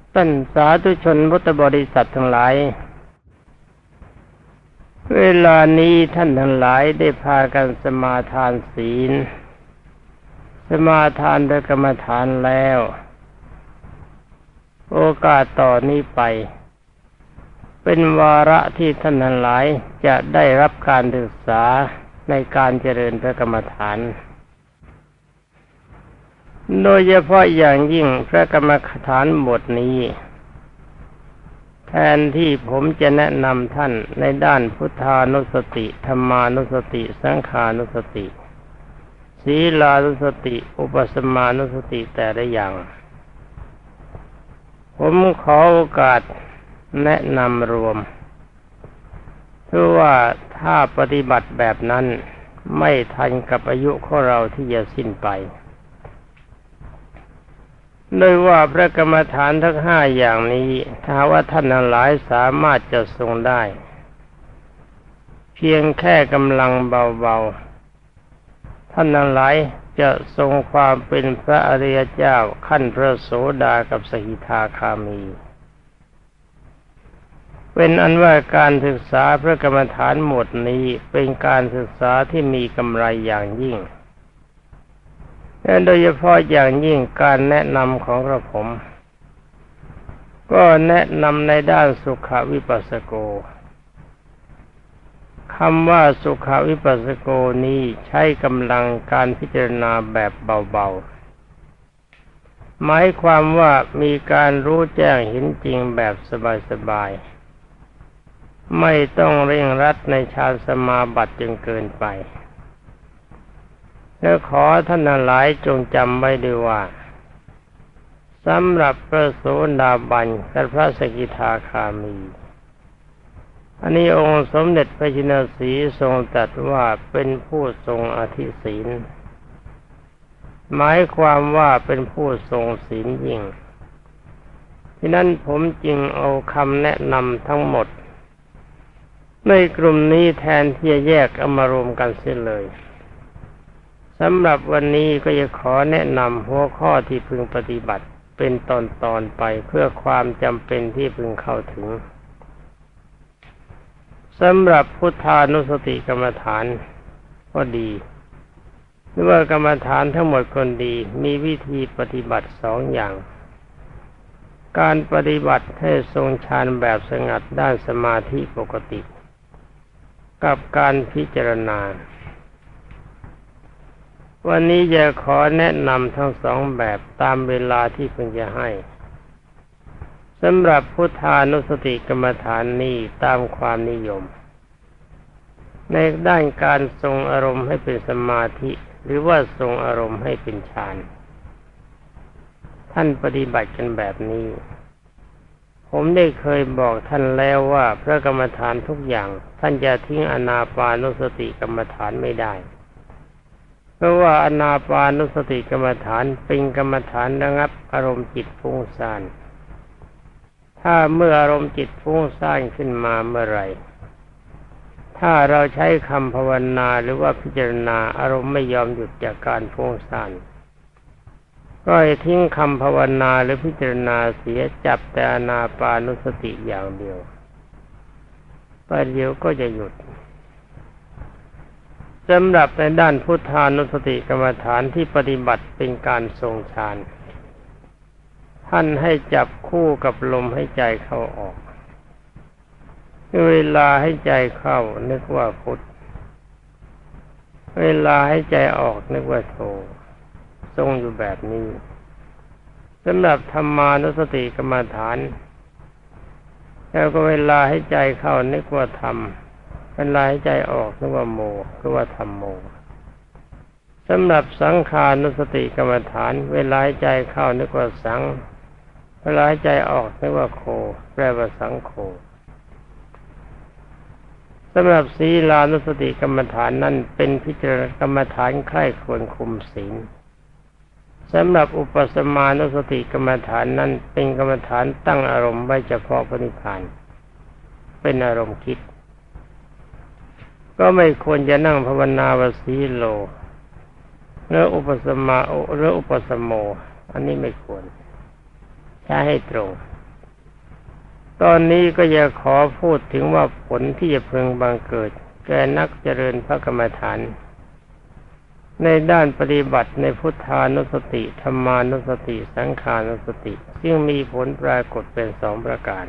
ท่านสาธุชนพุทธบริษัททั้งหลายเวลานี้ท่านทั้งหลายได้พากันสมาทานศีลสมาทานโดยกรรมฐานแล้วโอกาสต่อนนี้ไปเป็นวาระที่ท่านทั้งหลายจะได้รับการศึกษาในการเจริญพระกรรมฐานโดยเฉพาะอย่างยิ่งพระกรรมฐานบทนี้แทนที่ผมจะแนะนำท่านในด้านพุทธานุสติธรรมานุสติสังขานุสติศีลานุสติอุปสมานุสติแต่ละอย่างผมขอโอกาสแนะนำรวมเพราะว่าถ้าปฏิบัติแบบนั้นไม่ทันกับอายุของเราที่จะสิ้นไปโดยว่าพระกรรมฐานทั้งห้าอย่างนี้ถ้าว่าท่านทั้งหลายสามารถจะทรงได้เพียงแค่กำลังเบาๆท่านทั้งหลายจะทรงความเป็นพระอริยเจ้าขั้นพระโสดากับสกิทาคามีเป็นอันว่าการศึกษาพระกรรมฐานหมวดนี้เป็นการศึกษาที่มีกำไรอย่างยิ่งและโดยเฉพาะอย่างยิ่งการแนะนำของกระผมก็แนะนำในด้านสุขวิปัสสโกคำว่าสุขวิปัสสโกนี้ใช้กำลังการพิจารณาแบบเบาๆหมายความว่ามีการรู้แจ้งเห็นจริงแบบสบายๆไม่ต้องเร่งรัดในฌานสมาบัติจนเกินไปและขอท่านทั้งหลายจงจำไว้ด้วยว่าสำหรับพระโสดาบันและพระสกิทาคามีอันนี้องค์สมเด็จพระชินสีห์ทรงตรัสว่าเป็นผู้ทรงอธิศีลหมายความว่าเป็นผู้ทรงศีลยิ่งฉะนั้นผมจึงเอาคำแนะนำทั้งหมดในกลุ่มนี้แทนที่จะแยกเอามารวมกันเสียเลยสำหรับวันนี้ก็จะขอแนะนำหัวข้อที่พึงปฏิบัติเป็นตอนๆไปเพื่อความจำเป็นที่พึงเข้าถึงสำหรับพุทธานุสติกรรมฐานก็ดีหรือว่ากรรมฐานทั้งหมดคนดีมีวิธีปฏิบัติสองอย่างการปฏิบัติให้ทรงฌานแบบสงัดด้านสมาธิปกติกับการพิจารณาวันนี้จะขอแนะนำทั้งสองแบบตามเวลาที่พึงจะให้สำหรับพุทธานุสติกรรมฐานนี้ตามความนิยมในด้านการทรงอารมณ์ให้เป็นสมาธิหรือว่าทรงอารมณ์ให้เป็นฌานท่านปฏิบัติกันแบบนี้ผมได้เคยบอกท่านแล้วว่าพระกรรมฐานทุกอย่างท่านจะทิ้งอานาปานุสติกรรมฐานไม่ได้เพราะว่าอานาปานุสติกรรมฐานเป็นกรรมฐานระงับอารมณ์จิตฟุ้งซ่านถ้าเมื่ออารมณ์จิตฟุ้งซ่านขึ้นมาเมื่อไรถ้าเราใช้คำภาวนาหรือว่าพิจารณาอารมณ์ไม่ยอมหยุดจากการฟุ้งซ่านก็ให้ทิ้งคำภาวนาหรือพิจารณาเสียจับแต่อานาปานุสติอย่างเดียวประเดี๋ยวก็จะหยุดสำหรับในด้านพุทธานุสติกรรมฐานที่ปฏิบัติเป็นการทรงฌานท่านให้จับคู่กับลมให้ใจเข้าออกเวลาให้ใจเข้านึกว่าพุทธเวลาให้ใจออกนึกว่าโธทรงอยู่แบบนี้สำหรับธรรมานุสติกรรมฐานแล้วก็เวลาให้ใจเข้านึกว่าธรรมเวลาให้ใจออกนึกว่าโมคือว่าธรรมโมสำหรับสังขานุสติกรรมฐานเวลาให้ใจเข้านึกว่าสังเวลาให้ใจออกนึกว่าโคแปลว่าสังโฆสำหรับศีลานุสติกรรมฐานนั้นเป็นพิจารณากรรมฐานใคร่ควรคุมศีลสำหรับอุปสมานุสติกรรมฐานนั้นเป็นกรรมฐานตั้งอารมณ์ไว้เฉพาะพระนิพพานเป็นอารมณ์คิดก็ไม่ควรจะนั่งภาวนาวสีโลหรืออุปสมาหรืออุปสมโมอันนี้ไม่ควรใช้ให้ตรงตอนนี้ก็จะขอพูดถึงว่าผลที่จะพึงบังเกิดแก่นักเจริญพระกรรมฐานในด้านปฏิบัติในพุทธานุสติธรรมานุสติสังขานุสติซึ่งมีผลปรากฏเป็นสองประการ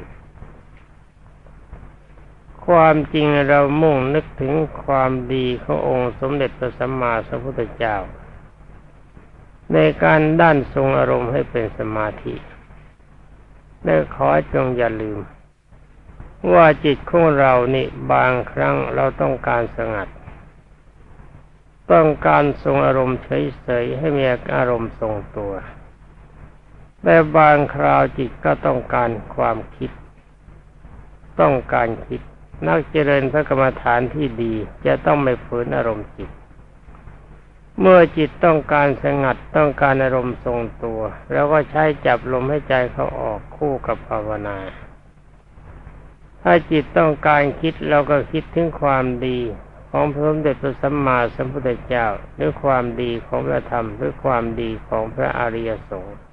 ความจริงเรามุ่งนึกถึงความดีขององค์สมเด็จพระสัมมาสัมพุทธเจ้าในการด้านทรงอารมณ์ให้เป็นสมาธิและขอจงอย่าลืมว่าจิตของเรานี่บางครั้งเราต้องการสงัดต้องการทรงอารมณ์เฉยๆให้มีอารมณ์ทรงตัวแต่บางคราวจิตก็ต้องการความคิดต้องการคิดนักเจริญพระกรรมฐานที่ดีจะต้องไม่ฝืนอารมณ์จิตเมื่อจิตต้องการสงัดต้องการอารมณ์ทรงตัวแล้วก็ใช้จับลมให้ใจเขาออกคู่กับภาวนาถ้าจิตต้องการคิดเราก็คิดถึงความดีของพระสมเด็จพระสัมมาสัมพุทธเจ้าหรือความดีของพระธรรมหรือความดีของพระอริยสงฆ์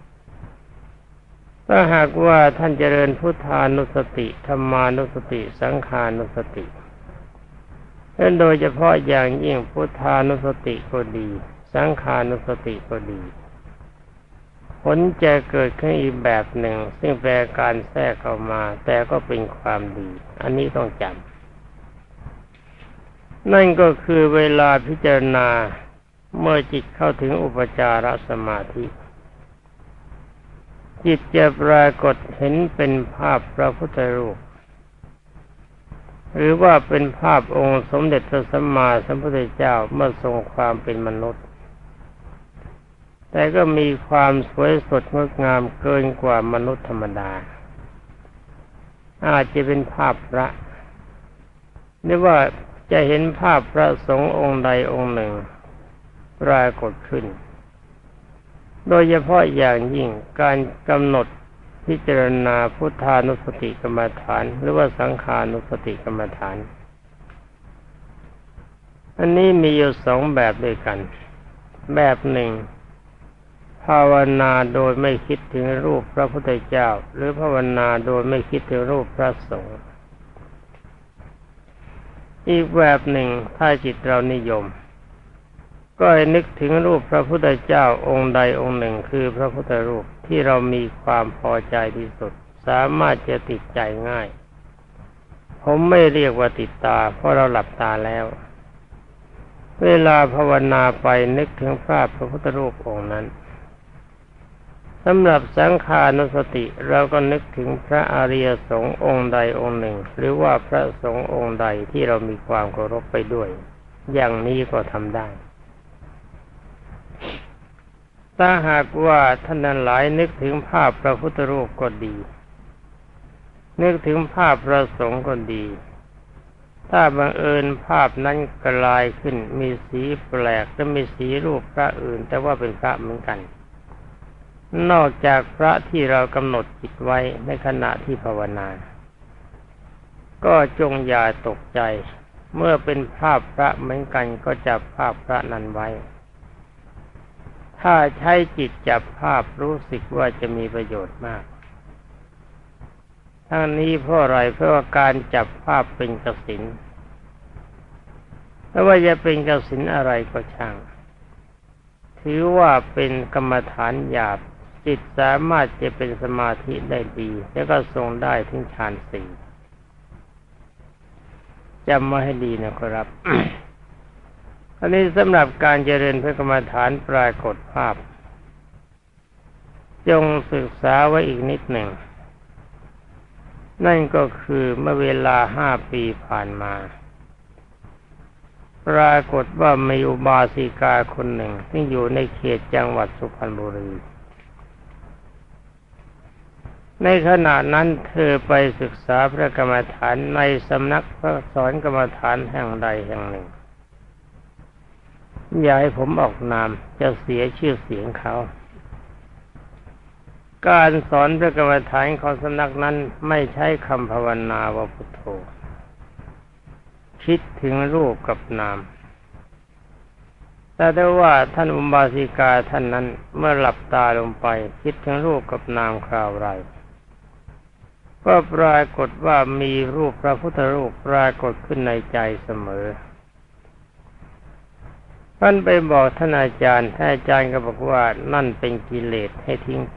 ถ้าหากว่าท่านเจริญพุทธานุสติธรรมานุสติสังขานุสติและโดยเฉพาะอย่างยิ่งพุทธานุสติก็ดีสังขานุสติก็ดีผลจะเกิดขึ้นอีกแบบหนึ่งซึ่งแปลการแทรกเข้ามาแต่ก็เป็นความดีอันนี้ต้องจำนั่นก็คือเวลาพิจารณาเมื่อจิตเข้าถึงอุปจารสมาธิจิตจะปรากฏเห็นเป็นภาพพระพุทธรูปหรือว่าเป็นภาพองค์สมเด็จพระสัมมาสัมพุทธเจ้าเมื่อทรงความเป็นมนุษย์แต่ก็มีความสวยสดงดงามเกินกว่ามนุษย์ธรรมดาอาจจะเป็นภาพพระหรือว่าจะเห็นภาพพระสงฆ์องค์ใดองค์หนึ่งปรากฏขึ้นโดยเฉพาะอย่างยิ่งการกำหนดพิจารณาพุทธานุสติกรรมฐานหรือว่าสังขานุสติกรรมฐานอันนี้มีอยู่สองแบบด้วยกันแบบหนึ่งภาวนาโดยไม่คิดถึงรูปพระพุทธเจ้าหรือภาวนาโดยไม่คิดถึงรูปพระสงฆ์อีกแบบหนึ่งถ้าจิตเรานิยมก็ให้นึกถึงรูปพระพุทธเจ้าองค์ใดองค์หนึ่งคือพระพุทธรูปที่เรามีความพอใจที่สุดสามารถจะติดใจง่ายผมไม่เรียกว่าติดตาเพราะเราหลับตาแล้วเวลาภาวนาไปนึกถึงภาพพระพุทธรูปองค์นั้นสำหรับสังขานุสติเราก็นึกถึงพระอริยสงฆ์องค์ใดองค์หนึ่งหรือว่าพระสงฆ์องค์ใดที่เรามีความเคารพไปด้วยอย่างนี้ก็ทำได้ถ้าหากว่าท่านนั้นหลายนึกถึงภาพพระพุทธรูปก็ดีนึกถึงภาพพระสงฆ์ก็ดีถ้าบังเอิญภาพนั้นกลายขึ้นมีสีแปลกและมีสีรูปพระอื่นแต่ว่าเป็นพระเหมือนกันนอกจากพระที่เรากำหนดจิตไว้ในขณะที่ภาวนาก็จงอย่าตกใจเมื่อเป็นภาพพระเหมือนกันก็จับภาพพระนั้นไว้ถ้าใช้จิตจับภาพรู้สึกว่าจะมีประโยชน์มากทั้งนี้เพราะอะไรเพราะว่าการจับภาพเป็นกสิณไม่ว่าจะเป็นกสิณอะไรก็ช่างถือว่าเป็นกรรมฐานหยาบจิตสามารถจะเป็นสมาธิได้ดีแล้วก็ทรงได้ถึงฌานสี่จำมาให้ดีนะครับ อันนี้สำหรับการเจริญพระกรรมฐานปรากฏภาพจงศึกษาไว้อีกนิดหนึ่งนั่นก็คือเมื่อเวลา5 ปีผ่านมาปรากฏว่ามีอุบาสิกาคนหนึ่งที่อยู่ในเขตจังหวัดสุพรรณบุรีในขณะนั้นเธอไปศึกษาพระกรรมฐานในสำนักพระสอนกรรมฐานแห่งใดแห่งหนึ่งอย่าให้ผมออกนามจะเสียชื่อเสียงเขาการสอนพระกรรมฐานของสำนักนั้นไม่ใช้คำภาวนาว่าพุทโธคิดถึงรูปกับนามแต่ได้ว่าท่านอุบาสิกาท่านนั้นเมื่อหลับตาลงไปคิดถึงรูปกับนามคราวไรก็ปรากฏว่ามีรูปพระพุทธรูปปรากฏขึ้นในใจเสมอท่านไปบอกท่านอาจารย์ก็บอกว่านั่นเป็นกิเลสให้ทิ้งไป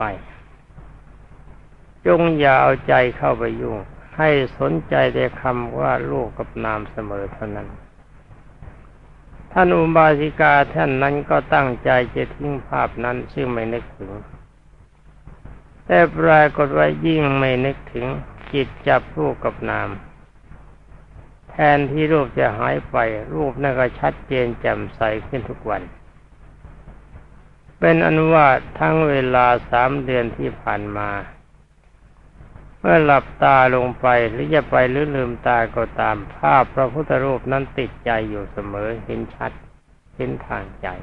จงอย่าเอาใจเข้าไปยุ่งให้สนใจแต่คำว่ารูปกับนามเสมอเท่านั้นท่านอุบาสิกาท่านนั้นก็ตั้งใจจะทิ้งภาพนั้นซึ่งไม่นึกถึงแต่ปรากฏว่ายิ่งไม่นึกถึงจิตจับรูปกับนามแทนที่รูปจะหายไปรูปนั่นก็ชัดเจนแจ่มใสขึ้นทุกวันเป็นอันว่าทั้งเวลา3 เดือนที่ผ่านมาเมื่อหลับตาลงไปหรือจะไปหรือลืมตาก็ตามภาพพระพุทธรูปนั้นติดใจอยู่เสมอเห็นชัดเห็นทางใจ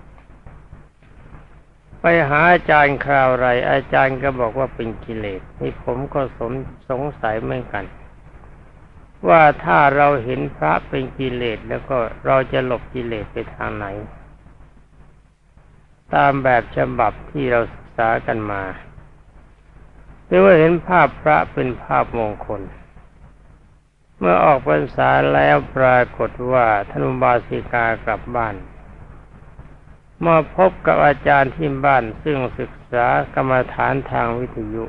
ไปหาอาจารย์คราวไรอาจารย์ก็บอกว่าเป็นกิเลสนี่ผมก็สงสัยเหมือนกันว่าถ้าเราเห็นพระเป็นกิเลสแล้วก็เราจะหลบกิเลสไปทางไหนตามแบบฉบับที่เราศึกษากันมาหรือว่าเห็นภาพพระเป็นภาพมงคลเมื่อออกพรรษาแล้วปรากฏว่าท่านอุบาสิกากลับบ้านมาพบกับอาจารย์ที่บ้านซึ่งศึกษากรรมฐานทางวิทยุ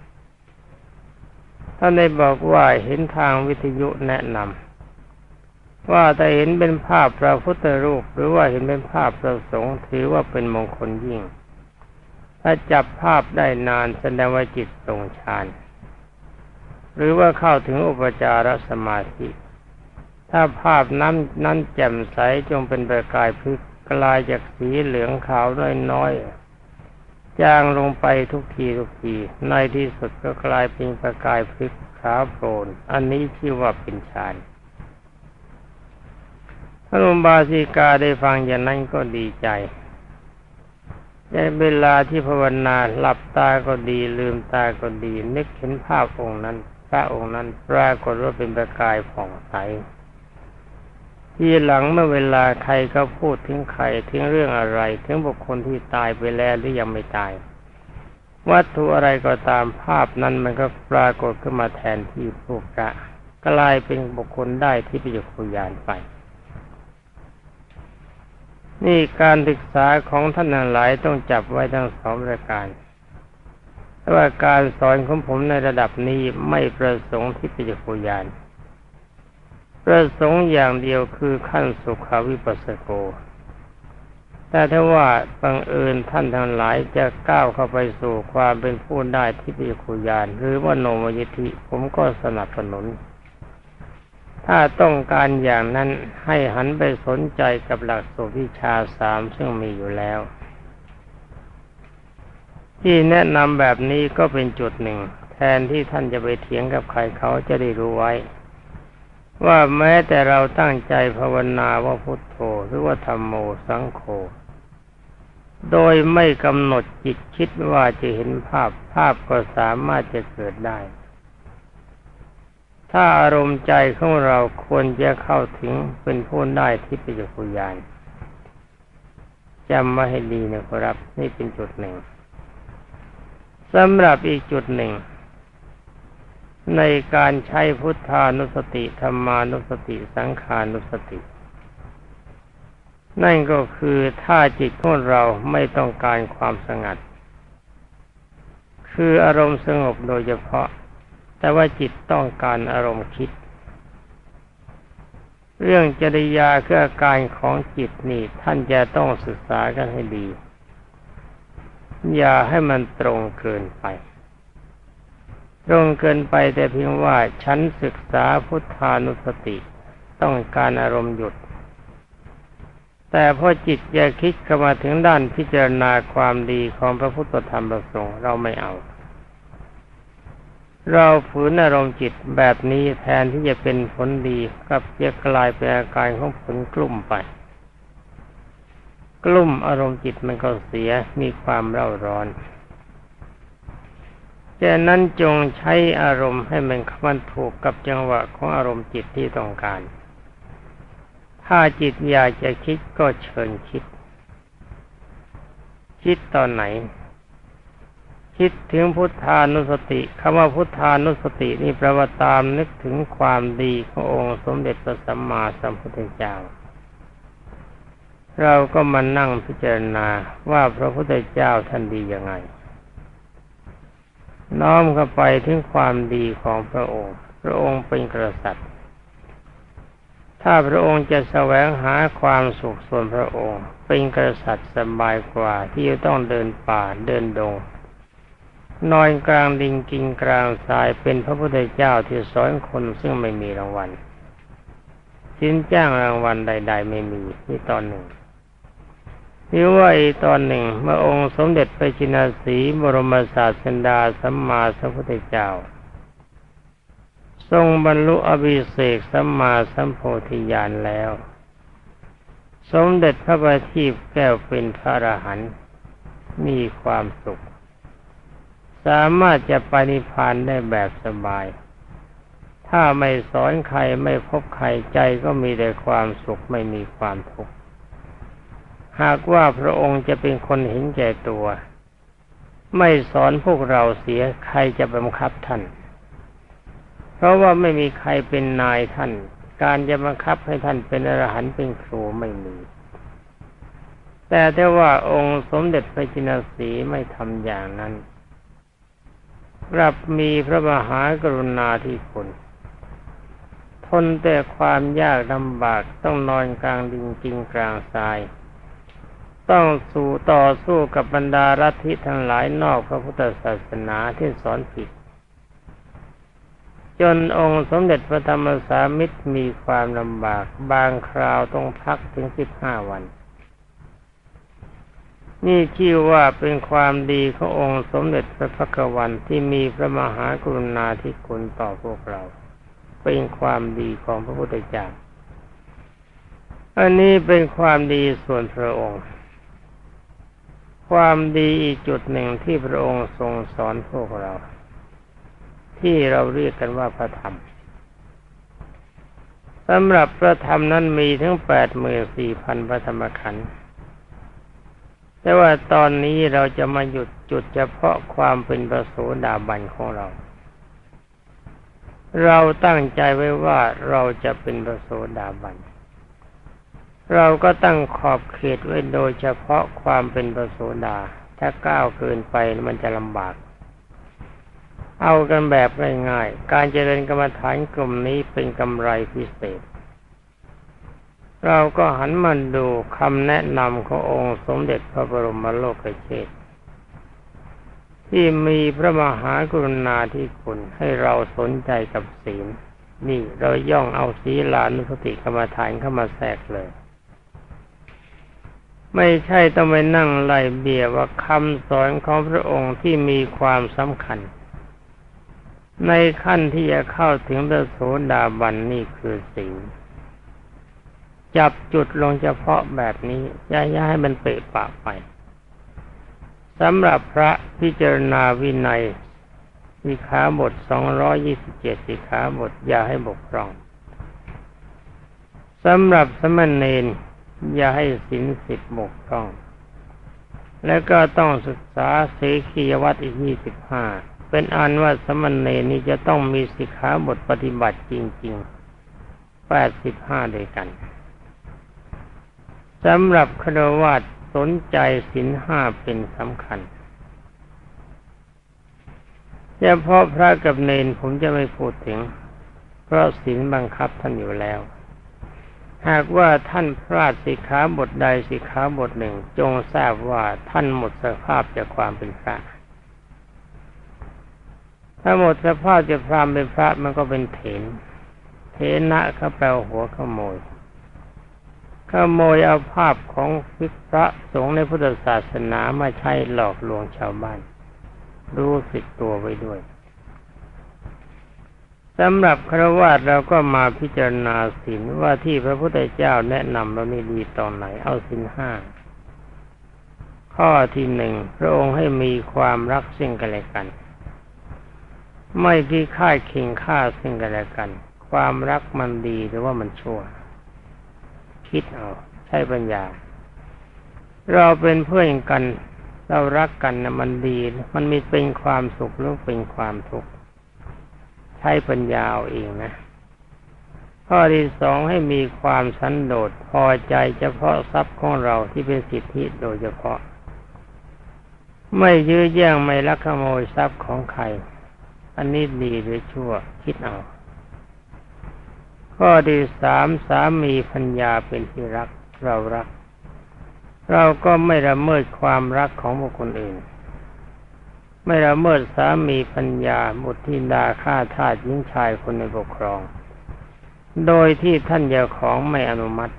ท่านได้บอกว่าเห็นทางวิทยุแนะนำว่าถ้าเห็นเป็นภาพพระพุทธรูปหรือว่าเห็นเป็นภาพพระสงฆ์ถือว่าเป็นมงคลยิ่งถ้าจับภาพได้นานแสดงว่าจิตทรงฌานหรือว่าเข้าถึงอุปจารสมาธิถ้าภาพนั้นแจ่มใสจงเป็นประกายพฤกษ์กลายจากสีเหลืองขาวน้อยๆจางลงไปทุกทีในที่สุดก็กลายเป็นประกายพฤกษ์ขาวโพลนอันนี้ชื่อว่าเป็นฌานพระอุบาสิกาได้ฟังอย่างนั้นก็ดีใจในเวลาที่ภาวนาหลับตาก็ดีลืมตาก็ดีนึกเห็นภาพองค์นั้นพระองค์นั้นปรากฏว่าเป็นประกายผ่องใสทีหลังเมื่อเวลาใครก็พูดถึงใครถึงเรื่องอะไรถึงบุคคลที่ตายไปแล้วหรือยังไม่ตายวัตถุอะไรก็ตามภาพนั้นมันก็ปรากฏขึ้นมาแทนที่รูปพระกลายเป็นบุคคลได้ที่ปิจกุญาณไปนี่การศึกษาของท่านหลายต้องจับไว้ทั้ง2 ประการแต่ว่าการสอนของผมในระดับนี้ไม่ประสงค์ที่ปิจกุญาณประสงค์อย่างเดียวคือขั้นสุขวิปัสสโกแต่ถ้าว่าบังเอิญท่านทั้งหลายจะก้าวเข้าไปสู่ความเป็นผู้ได้ทิพยคุญาณหรือว่าโนมยิทธิผมก็สนับสนุนถ้าต้องการอย่างนั้นให้หันไปสนใจกับหลักสูตรวิชา3ซึ่งมีอยู่แล้วที่แนะนำแบบนี้ก็เป็นจุดหนึ่งแทนที่ท่านจะไปเถียงกับใครเขาจะได้รู้ไว้ว่าแม้แต่เราตั้งใจภาวนาว่าพุทโธหรือว่าธัมโมสังโฆโดยไม่กำหนดจิตคิดว่าจะเห็นภาพก็สามารถจะเกิดได้ถ้าอารมณ์ใจของเราควรจะเข้าถึงเป็นผู้ได้ทิพยคุญาณจำไว้ให้ดีนะครับนี่เป็นจุดหนึ่งสำหรับอีกจุดหนึ่งในการใช้พุทธานุสติธรรมานุสติสังขานุสตินั่นก็คือถ้าจิตของเราไม่ต้องการความสงัดคืออารมณ์สงบโดยเฉพาะแต่ว่าจิตต้องการอารมณ์คิดเรื่องจริยาคืออาการของจิตนี่ท่านจะต้องศึกษากันให้ดีอย่าให้มันตรงเกินไปแต่เพียงว่าฉันศึกษาพุทธานุสติต้องการอารมณ์หยุดแต่พอจิตจะคิดเข้ามาถึงด้านพิจารณาความดีของพระพุทธธรรมประสงค์เราไม่เอาเราฝืนอารมณ์จิตแบบนี้แทนที่จะเป็นผลดีกับจะกลายเป็นอาการของผลกลุ่มไปกลุ่มอารมณ์จิตมันก็เสียมีความเร่าร้อนฉะนั้นจงใช้อารมณ์ให้มันถูกกับจังหวะของอารมณ์จิตที่ต้องการถ้าจิตอยากจะคิดก็เชิญคิดตอนไหนคิดถึงพุทธานุสติคำว่าพุทธานุสตินี่แปลว่าตามนึกถึงความดีขององค์สมเด็จพระสัมมาสัมพุทธเจ้าเราก็มานั่งพิจารณาว่าพระพุทธเจ้าท่านดียังไงน้อมเข้าไปถึงความดีของพระองค์พระองค์เป็นกษัตริย์ถ้าพระองค์จะแสวงหาความสุขส่วนพระองค์เป็นกษัตริย์สบายกว่าที่จะต้องเดินป่าเดินดงนอนกลางดินกินกลางทรายเป็นพระพุทธเจ้าที่สอนคนซึ่งไม่มีรางวัลสินจ้างรางวัลใดๆไม่มีนี่ตอนหนึ่งหรือว่าอีกตอนหนึ่งเมื่อองค์สมเด็จพระชินสีห์บรมศาสดาสัมมาสัมพุทธเจ้าทรงบรรลุอภิเษกสัมมาสัมโพธิญาณแล้วสมเด็จพระบัณฑิตแก้วเป็นพระอรหันต์มีความสุขสามารถจะไปนิพพานได้แบบสบายถ้าไม่สอนใครไม่พบใครใจก็มีแต่ความสุขไม่มีความทุกข์หากว่าพระองค์จะเป็นคนเห็นแก่ตัวไม่สอนพวกเราเสียใครจะบังคับท่านเพราะว่าไม่มีใครเป็นนายท่านการจะบังคับให้ท่านเป็นอรหันต์เป็นครูไม่มีแต่ถ้าว่าองค์สมเด็จพระจินสีห์ไม่ทำอย่างนั้นกลับมีพระมหากรุณาธิคุณทนแต่ความยากลำบากต้องนอนกลางดินกินกลางทรายต้องต่อสู้กับบรรดาลัทธิทั้งหลายนอกพระพุทธศาสนาที่สอนผิดจนองค์สมเด็จพระธรรมสามิตรมีความลำบากบางคราวต้องพักถึง15 วันนี่ชื่อว่าเป็นความดีขององค์สมเด็จพระภักวันที่มีพระมหากรุณาธิคุณต่อพวกเราเป็นความดีของพระพุทธเจ้าอันนี้เป็นความดีส่วนพระองค์ความดีอีกจุดหนึ่งที่พระองค์ทรงสอนพวกเราที่เราเรียกกันว่าพระธรรมสำหรับพระธรรมนั้นมีถึง 84,000 พระธรรมขันธ์แต่ว่าตอนนี้เราจะมาหยุดจุดเฉพาะความเป็นพระโสดาบันของเราเราตั้งใจไว้ว่าเราจะเป็นพระโสดาบันเราก็ตั้งขอบเขตไว้โดยเฉพาะความเป็นพระโสดาถ้าก้าวเกินไปมันจะลำบากเอากันแบบง่ายๆการเจริญกรรมฐานกลุ่มนี้เป็นกำไรพิเศษเราก็หันมาดูคำแนะนำขององค์สมเด็จพระบรมโลกเชษฐ์ที่มีพระมหากรุณาธิคุณให้เราสนใจกับศีลนี่เราย่องเอาศีลานุสติกรรมฐานเข้ามาแทรกเลยไม่ใช่ต้องไปนั่งไล่เบี่ยว่าคำสอนของพระองค์ที่มีความสำคัญในขั้นที่จะเข้าถึงพระโสดาบันนี่คือศีลจับจุดลงเฉพาะแบบนี้อย่าให้มันเปะปะไปสำหรับพระพิจารณาวินัยสิกขาบท227สิกขาบทอย่าให้บกพร่องสำหรับสมณเณรอย่าให้ศีล10บกพร่องแล้วก็ต้องศึกษาสีขียวัตรอีก25เป็นอันว่าสมณเณรนี้จะต้องมีสิกขาบทปฏิบัติจริงๆ85ด้วยกันสำหรับฆราวาสสนใจศีล5เป็นสำคัญเฉพาะพระกับเณรผมจะไม่พูดถึงเพราะศีลบังคับท่านอยู่แล้วหากว่าท่านพลาดสิกขาบทใดสิกขาบทหนึ่งจงทราบว่าท่านหมดสภาพจากความเป็นพระถ้าหมดสภาพจากความเป็นพระมันก็เป็นเถนะเขาแปลหัวขโมยเอาภาพของพระสงฆ์ในพุทธศาสนามาใช้หลอกลวงชาวบ้านรู้สึกตัวไว้ด้วยสำหรับฆราวาสเราก็มาพิจารณาศีลว่าที่พระพุทธเจ้าแนะนำเรานี่ดีตอนไหนเอาศีล5ข้อที่1พระองค์ให้มีความรักซึ่งกันและกันไม่พิฆาตเข่งฆ่าซึ่งกันและกันความรักมันดีหรือว่ามันชั่วคิดเอาใช้ปัญญาเราเป็นเพื่อนกันเรารักกันนะมันดีมันมีเป็นความสุขหรือเป็นความทุกข์ใช้ปัญญาเอาเองนะข้อที่สองให้มีความสันโดษพอใจเฉพาะทรัพย์ของเราที่เป็นสิทธิโดยเฉพาะไม่ยื้อแย่งไม่ลักขโมยทรัพย์ของใครอันนี้ดีหรือชั่วคิดเอาข้อที่สามสามีภรรยาเป็นที่รักเรารักเราก็ไม่ละเมิดความรักของบุคคลอื่นไม่ละเมิดสามีภรรยาบุตรธิดาข้าทาสหญิงชายคนในปกครองโดยที่ท่านเจ้าของไม่อนุมัติ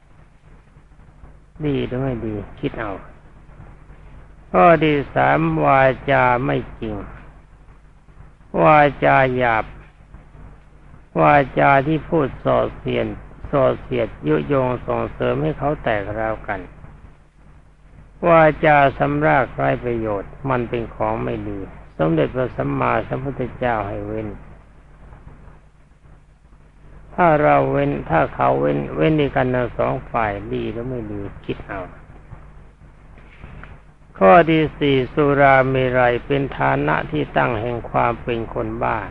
ดีหรือไม่ดีคิดเอาข้อที่สามวาจาไม่จริงวาจาหยาบวาจาที่พูดส่อเสียดยุยงส่งเสริมให้เขาแตกร้าวกันวาจาสำรากไร้ประโยชน์มันเป็นของไม่ดีสมเด็จพระสัมมาสัมพุทธเจ้าให้เว้นถ้าเราเว้นถ้าเขาเว้นในกันทั้งสองฝ่ายดีหรือไม่ดีคิดเอาข้อที่สี่สุราเมรัยเป็นฐานะที่ตั้งแห่งความเป็นคนบ้า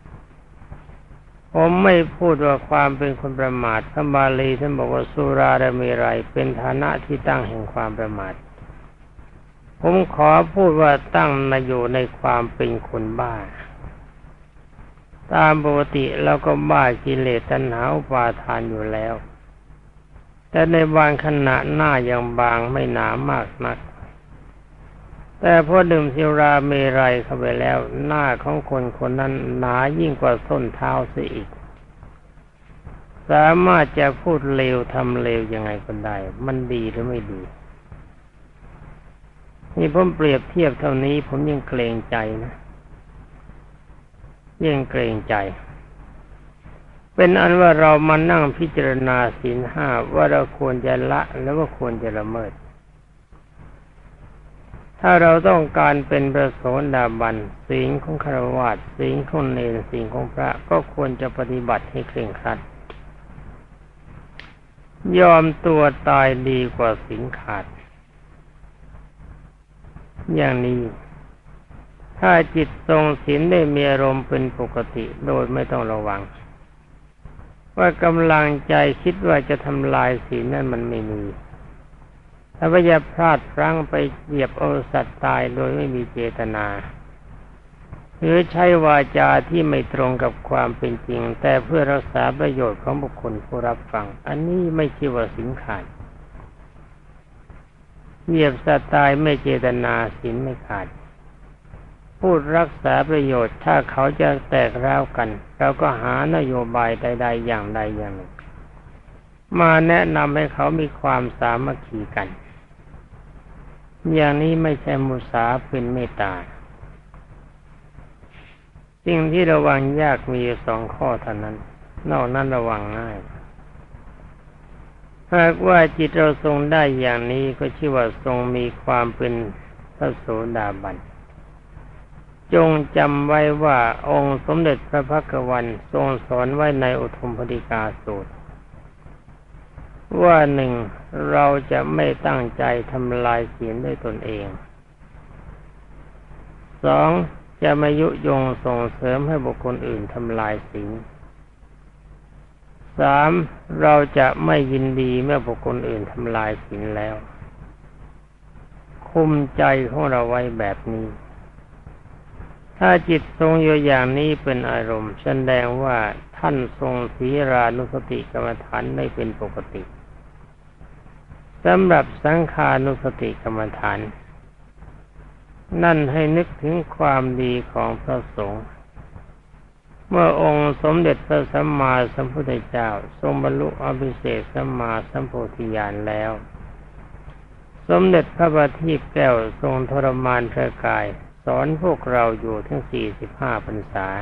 ผมไม่พูดว่าความเป็นคนประมาทพระบาลีท่านบอกว่าสุราเมรัยเป็นฐานะที่ตั้งแห่งความประมาทผมขอพูดว่าตั้งอยู่ในความเป็นคนบ้าตามปกติเราก็บ้ากิเลสตัณหาอุปาทานอยู่แล้วแต่ในบางขณะหน้ายังบางไม่หนามากนักแต่พอดื่มสุราเมรัยเข้าไปแล้วหน้าของคนคนนั้นหนายิ่งกว่าส้นเท้าเสียอีกสามารถจะพูดเลวทำเลวยังไงก็ได้มันดีหรือไม่ดีนี่ผมเปรียบเทียบเท่านี้ผมยังเกรงใจนะยังเกรงใจเป็นอันว่าเรามานั่งพิจารณาศีลห้าว่าเราควรจะละแล้วว่าควรจะละเมิดถ้าเราต้องการเป็นพระโสดาบันศีลของฆราวาสศีลของเณรศีลของพระก็ควรจะปฏิบัติให้เคร่งครัดยอมตัวตายดีกว่าศีลขาดอย่างนี้ถ้าจิตทรงศีลได้มีอารมณ์เป็นปกติโดยไม่ต้องระวังว่ากำลังใจคิดว่าจะทำลายศีลนั้นมันไม่มีถ้าว่าจะพลาดพลั้งไปเหยียบเอาสัตว์ตายโดยไม่มีเจตนาหรือใช้วาจาที่ไม่ตรงกับความเป็นจริงแต่เพื่อรักษาประโยชน์ของบุคคลผู้รับฟังอันนี้ไม่ใช่ว่าศีลขาดเหยียบสัตว์ตายไม่เจตนาศีลไม่ขาดพูดรักษาประโยชน์ถ้าเขาจะแตกร้าวกันเราก็หานโยบายใดๆอย่างใดอย่างหนึ่งมาแนะนำให้เขามีความสามัคคีกันอย่างนี้ไม่ใช่มุสาเป็นเมตตาสิ่งที่ระวังยากมีสองข้อเท่านั้นนอกนั้นระวังง่ายหากว่าจิตเราทรงได้อย่างนี้ก็ชื่อว่าทรงมีความเป็นพระโสดาบันจงจำไว้ว่าองค์สมเด็จพระภักวันทรงสอนไว้ในอุทุมพดิกาสูตรว่าหนึ่งเราจะไม่ตั้งใจทำลายศีลด้วยตนเองสองจะไม่ยุยงส่งเสริมให้บุคคลอื่นทำลายศีลสามเราจะไม่ยินดีเมื่อบุคคลอื่นทำลายศีลแล้วคุมใจของเราไว้แบบนี้ถ้าจิตทรงอยู่อย่างนี้เป็นอารมณ์แสดงว่าท่านทรงศีรานุสติกรรมฐานไม่เป็นปกติสำหรับสังขานุสติกรรมฐานนั่นให้นึกถึงความดีของพระสงฆ์เมื่อองค์สมเด็จพระสัมมาสัมพุทธเจ้าทรงบรรลุอภิเษกสัมมาสัมโพธิญาณแล้วสมเด็จพระบัณฑิตแก้วทรงทรมานพระกายสอนพวกเราอยู่ถึง45 พรรษา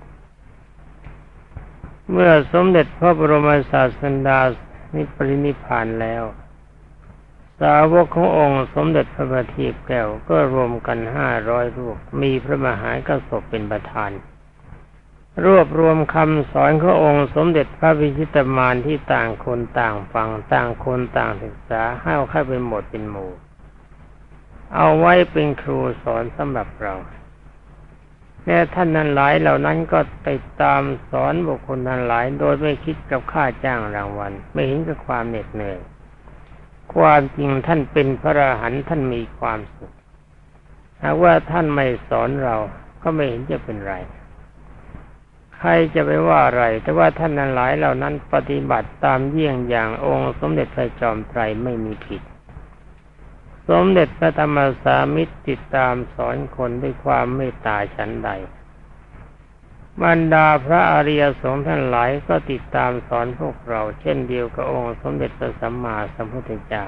เมื่อสมเด็จพระบรมศาสดาปรินิพพานแล้วสาวกขององค์สมเด็จพระบัณฑิตแก้วก็รวมกัน500 รูปมีพระมหากษัตริย์เป็นประธานรวบรวมคำสอนขององค์สมเด็จพระวิชิตมารที่ต่างคนต่างฟังต่างคนต่างศึกษาให้เข้าไปหมดเป็นหมู่เอาไว้เป็นครูสอนสำหรับเราและท่านนั้นหลายเหล่านั้นก็ไปตามสอนบุคคลนั้นหลายโดยไม่คิดกับค่าจ้างรางวัลไม่เห็นกับความเหน็ดเหนื่อยความจริงท่านเป็นพระอรหันต์ท่านมีความสุขหากว่าท่านไม่สอนเราก็ไม่เห็นจะเป็นไรใครจะไปว่าอะไรแต่ว่าท่านนั้นหลายเหล่านั้นปฏิบัติตามเยี่ยงอย่างองค์สมเด็จพระจอมไตรไม่มีผิดสมเด็จพระธรรมสามิตรติดตามสอนคนด้วยความเมตตาฉันใดบรรดาพระอริยสงฆ์ท่านหลายก็ติดตามสอนพวกเราเช่นเดียวกับองค์สมเด็จพระสัมมาสัมพุทธเจ้า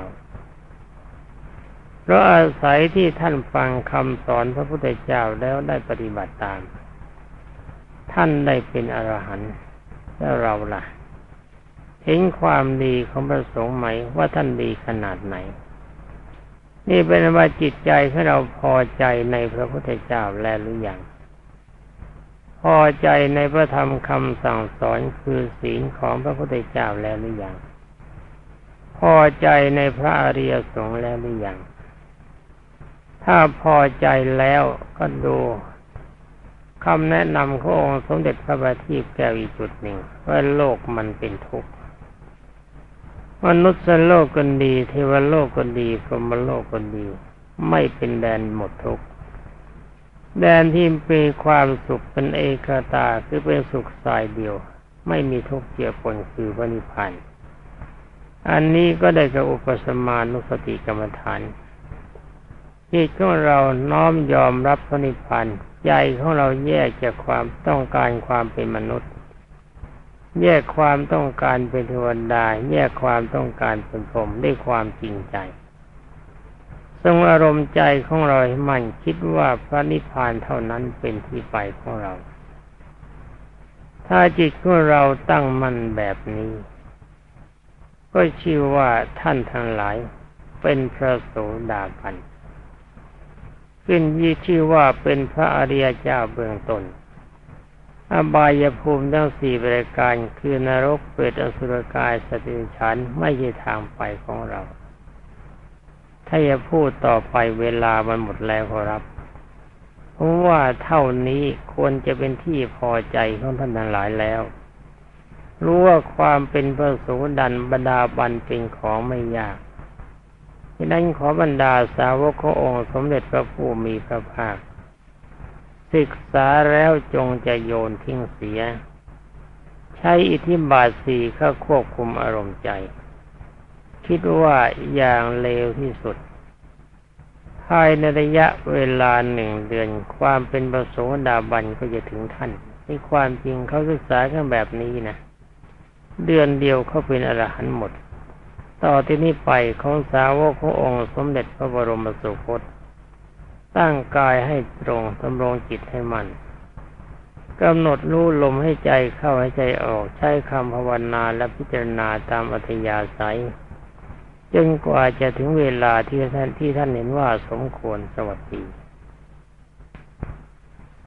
เพราะอาศัยที่ท่านฟังคำสอนพระพุทธเจ้าแล้วได้ปฏิบัติตามท่านได้เป็นอรหันต์แล้วเราล่ะเห็นความดีของพระสงฆ์ไหมว่าท่านดีขนาดไหนนี่เป็นว่าจิตใจของเราพอใจในพระพุทธเจ้าแล้วหรือยังพอใจในพระธรรมคำสั่งสอนคือศีลของพระพุทธเจ้าแล้วหรือยังพอใจในพระอริยสงฆ์แล้วหรือยังถ้าพอใจแล้วก็ดูคำแนะนำขององค์สมเด็จพระบัณฑิตแก้วอีกจุดหนึ่งว่าโลกมันเป็นทุกข์มนุษย์โลกก็ดีเทวโลกก็ดีพรหมโลกก็ดีไม่เป็นแดนหมดทุกข์แดนที่มีความสุขเป็นเอกตาคือเป็นสุขสายเดียวไม่มีทุกข์เจือปนคือพระนิพพานอันนี้ก็ได้กับอุปสมานุสติกรรมฐานจิตของเราน้อมยอมรับพระนิพพานใจของเราแยกจากความต้องการความเป็นมนุษย์แยกความต้องการเป็นเทวดาแยกความต้องการเป็นพรหมด้วยความจริงใจทรงอารมณ์ใจของเราให้มั่นคิดว่าพระนิพพานเท่านั้นเป็นที่ไปของเราถ้าจิตของเราตั้งมั่นแบบนี้ก็ชื่อว่าท่านทั้งหลายเป็นพระโสดาบันขึ้นชื่อว่าเป็นพระอริยเจ้าเบื้องต้นอบายภูมิทั้งสี่ประการคือนรกเปรตอสุรกายสัตว์เดรัจฉานไม่ใช่ทางไปของเราถ้าจะพูดต่อไปเวลามันหมดแล้วครับเพราะว่าเท่านี้ควรจะเป็นที่พอใจของท่านทั้งหลายแล้วรู้ว่าความเป็นพระโสดาบันเป็นของไม่ยากฉะนั้นขอบรรดาสาวกขององค์สมเด็จพระผู้มีพระภาคศึกษาแล้วจงจะโยนทิ้งเสียใช้อิทธิบาทสี่เข้าควบคุมอารมณ์ใจคิดว่าอย่างเลวที่สุดภายในระยะเวลา1 เดือนความเป็นพระโสดาบันก็จะถึงท่านในความจริงเขาศึกษากันแบบนี้นะเดือนเดียวเขาเป็นอรหันต์หมดต่อที่นี้ไปของสาวกขององค์สมเด็จพระบรมสุคตตั้งกายให้ตรงดำรงจิตให้มั่นกำหนดรู้ลมให้ใจเข้าให้ใจออกใช้คำภาวนาและพิจารณาตามอัธยาศัยจนกว่าจะถึงเวลาที่ท่านเห็นว่าสมควรสวัสดี